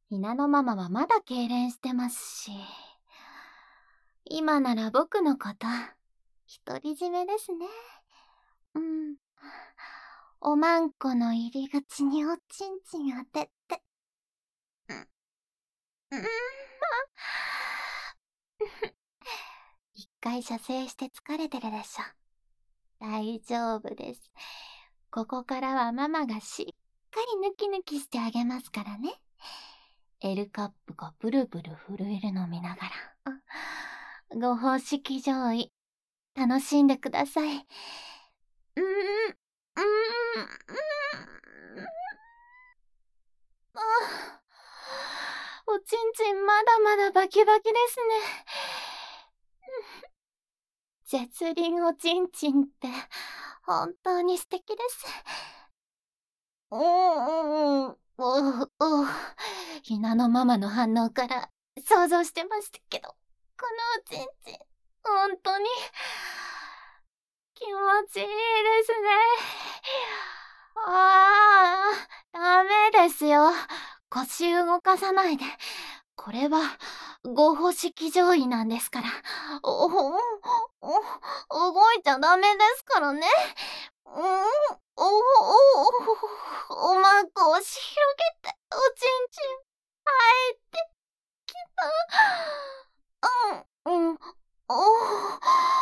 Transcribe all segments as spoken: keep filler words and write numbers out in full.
ひなのママはまだ痙攣してますし、今なら僕のこと、独り占めですね。うん。おまんこの入り口におちんちん当てて。うん。うん。一回射精して疲れてるでしょ。大丈夫です。ここからはママがしっかりヌキヌキしてあげますからね。L カップがブルブル震えるのを見ながら。ご奉式上位、楽しんでください。うーん、うーん、うーん。ああ、おちんちんまだまだバキバキですね。絶倫おちんちんって本当に素敵です。うーん、うう、う、ひなのママの反応から想像してましたけど、このおちんちん、ほんとに気持ちいいですね。ああ、ダメですよ。腰動かさないで。これは合法式上位なんですから。お、お、お、動いちゃダメですからね。うん、お、お、お、おまんこ押し広げて、おちんちん入ってきた。うん、うん、お、お、お、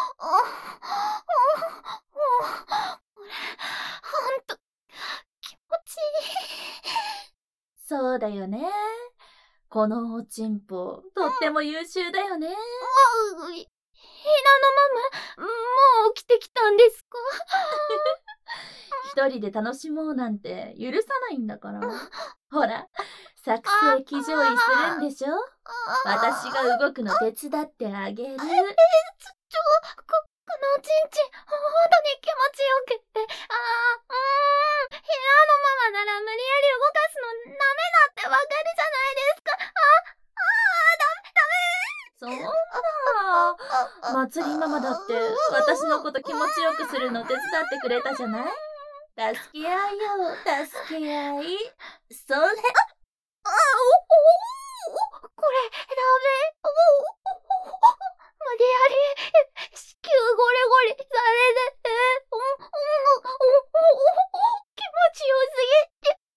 これ、ほんと、気持ちいい。 そうだよね。このおちんぽ、とっても優秀だよね。 うん、ひなのママ、もう起きてきたんですか？ 一人で楽しもうなんて許さないんだから。ほら、作成騎乗位するんでしょ。私が動くの手伝ってあげる。え、ちょ、ちょ、こ、このおちんちん、ほんとに気持ちよくって。あー、うーん、ひなのママなら無理やり動かすのダメだってわかるじゃないですか。あ、あー、ダメ、ダメ。 そうだ。まつりママだって私のこと気持ちよくするの手伝ってくれたじゃない。助け合いよ、助け合い。それ。 あ、お、お、これ、ダメ。お、無理やり、子宮ゴリゴリされて、お、お、お、気持ちよすぎて、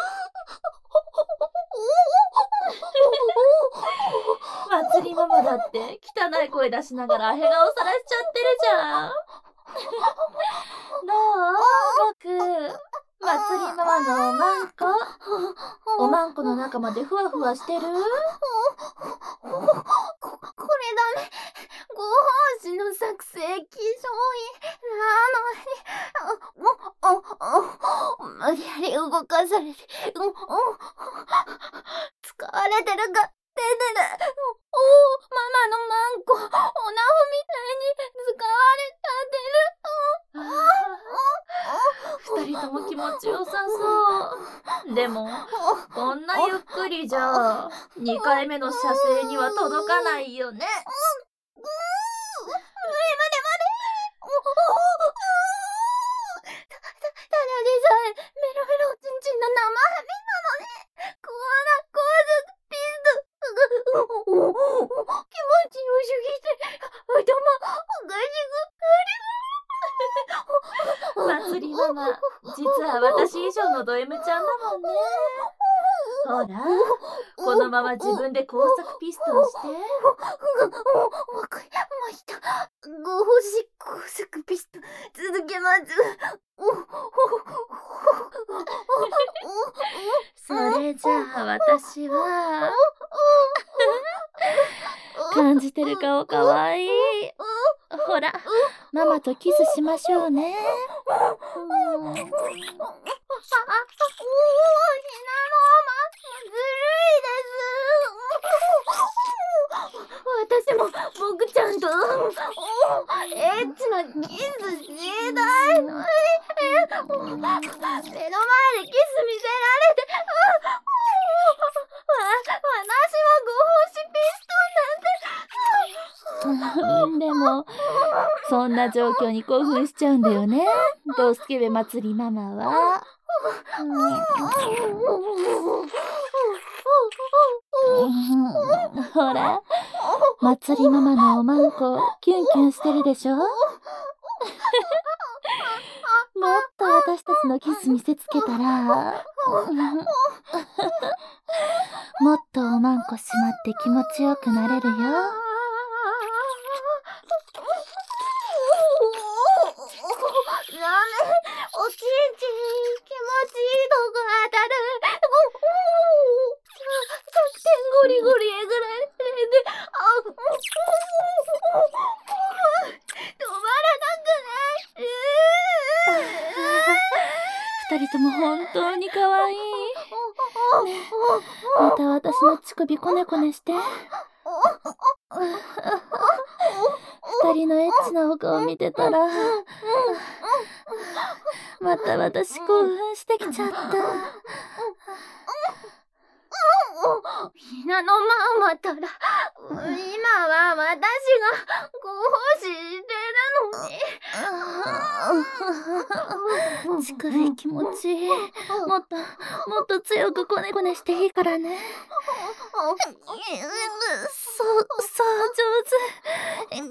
まつりママだって汚い声出しながらヘ顔さらしちゃってるじゃん。どう？僕、まつりママのおまんこ。おまんこの中までふわふわしてる？こ、 これダメ。ご奉仕の作成騎乗位なのに、無理やり動かされて、使われてるか、出てる。おお、ママのマンコ、おなほみたいに使われちゃってる。二人とも気持ちよさそう。でも、こんなゆっくりじゃ、二回目の射精には届かないよね。 無理無理無理。た、た、ただでさえ、メロメロおちんちんの生ハミなのに、こんな高速ピスト、気持ちよすぎて、頭、おかしく、まつりママ、実は私以上のド M ちゃんだもんね。ほら、このまま自分で高速ピストンして。 わかりました。ご奉仕高速ピストン、続けます。 それじゃあ私は、感じてる顔かわいい。ほら、ママとキスしましょうね。うん、ひなのママ、 ずるいです。私も僕ちゃんとエッチなキスしたいのに、目の前でキス見せられて、私はご奉仕ピストンなんて。でも、そんな状況に興奮しちゃうんだよね、ドスケベ祭りママは。うんほら、まつりママのおまんこ、キュンキュンしてるでしょ？もっと私たちのキス見せつけたら、もっとおまんこしまって気持ちよくなれるよ。 おちんちん、気持ちいいとこ当たる。さってんゴリゴリえぐられて、あ、止まらなくない？ 二人とも本当に可愛い。ねえ、また私の乳首こねこねして。二人のエッチなお顔見てたら、また私興奮してきちゃった。 ひなのまんまたら、今は私がご奉仕してるのに。 乳首気持ちいい。もっと、もっと強くこねこねしていいからね。そう、そう、上手。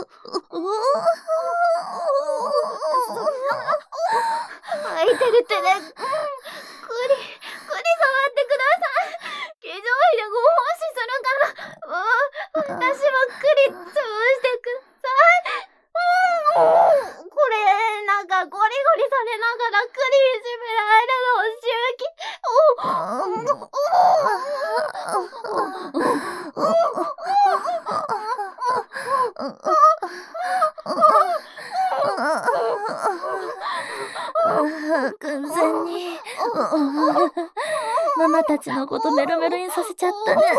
空いてる手で、くり、くり触ってください。化粧費でご奉仕するから、私もくり潰してください。これ、なんかゴリゴリされながらくりいじめられるのを完全にママたちのことメロメロにさせちゃったね。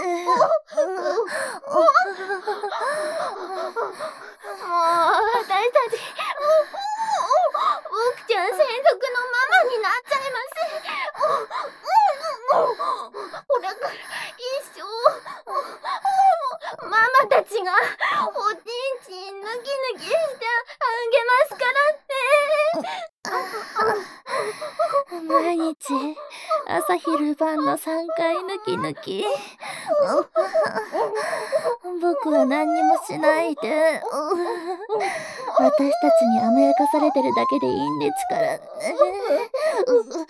もう私たち僕ちゃん専属のママになっちゃいます。これから一生ママたちがおちんちん抜き抜きしてあげますからね。 毎日朝昼晩のさんかい抜き抜き。僕は何にもしないで、私たちに甘やかされてるだけでいいんですからね。 一緒、一緒、甘やか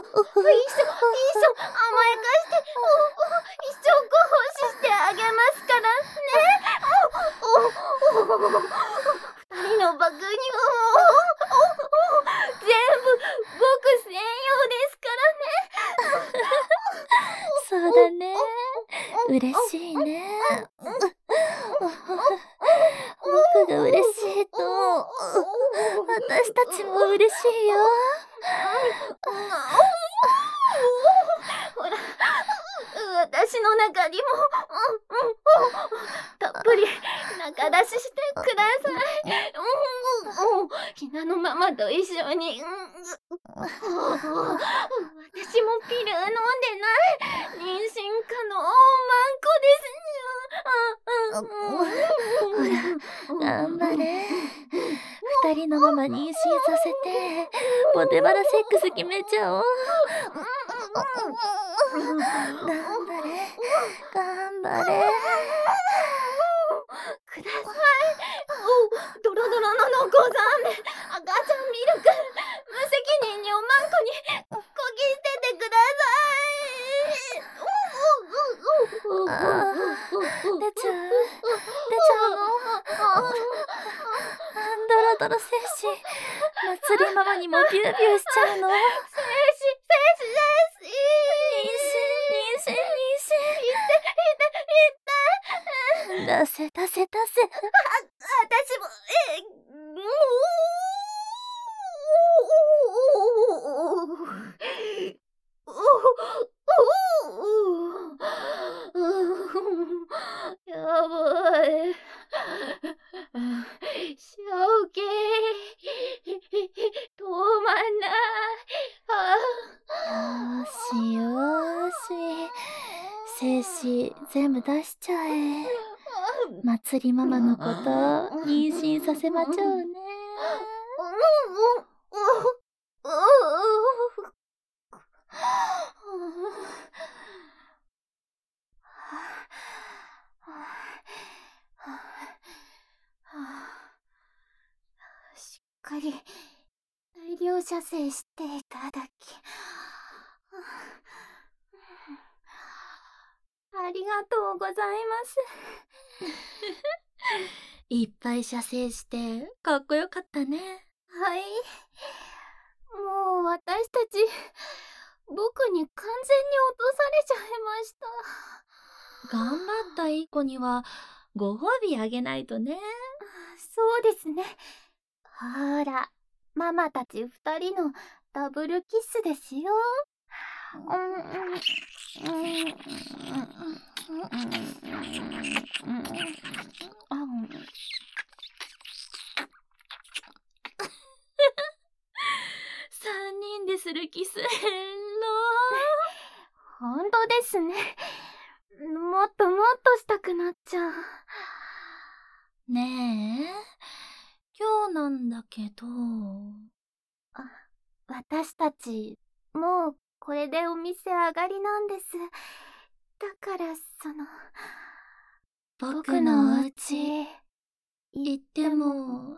して、一生ご奉仕してあげますからね。二人の爆乳を全部僕専用ですからね。 そうだね。嬉しいね。僕が嬉しいと、私たちも嬉しいよ。 ほら、私の中にもたっぷり中出ししてください。ひなのママと一緒に。私もピル飲んでない。妊娠可能マンコですよ。 ほら、頑張れ。二人のママ妊娠させて、ポテバラセックス決めちゃおう。頑張れ、頑張れ。 ください。お、ドロドロののこさんで、赤ちゃんミルク、無責任におまんこにこぎ捨ててください。 あー、出ちゃう、出ちゃうの。ドロドロ精子、まつりママにもビュービューしちゃうの。 精子、精子、精子。 妊娠、妊娠、妊娠。出せ、出せ、出せ。 私も、え、やばい。正気、止まんない。 よーし、よーし。精子、全部出しちゃえ。まつりママのこと、妊娠させまちょうね。 射精していただき、ありがとうございます。 いっぱい射精してかっこよかったね。 はい。もう私たち、僕に完全に落とされちゃいました。 頑張ったいい子にはご褒美あげないとね。 そうですね。ほら、ママたち二人のダブルキスですよ。うんうん三人でするキス、変本当ですね。もっともっとしたくなっちゃう。 ねえ、今日なんだけど。 あ、私たち、もうこれでお店上がりなんです。だからその、 僕のお家行行っても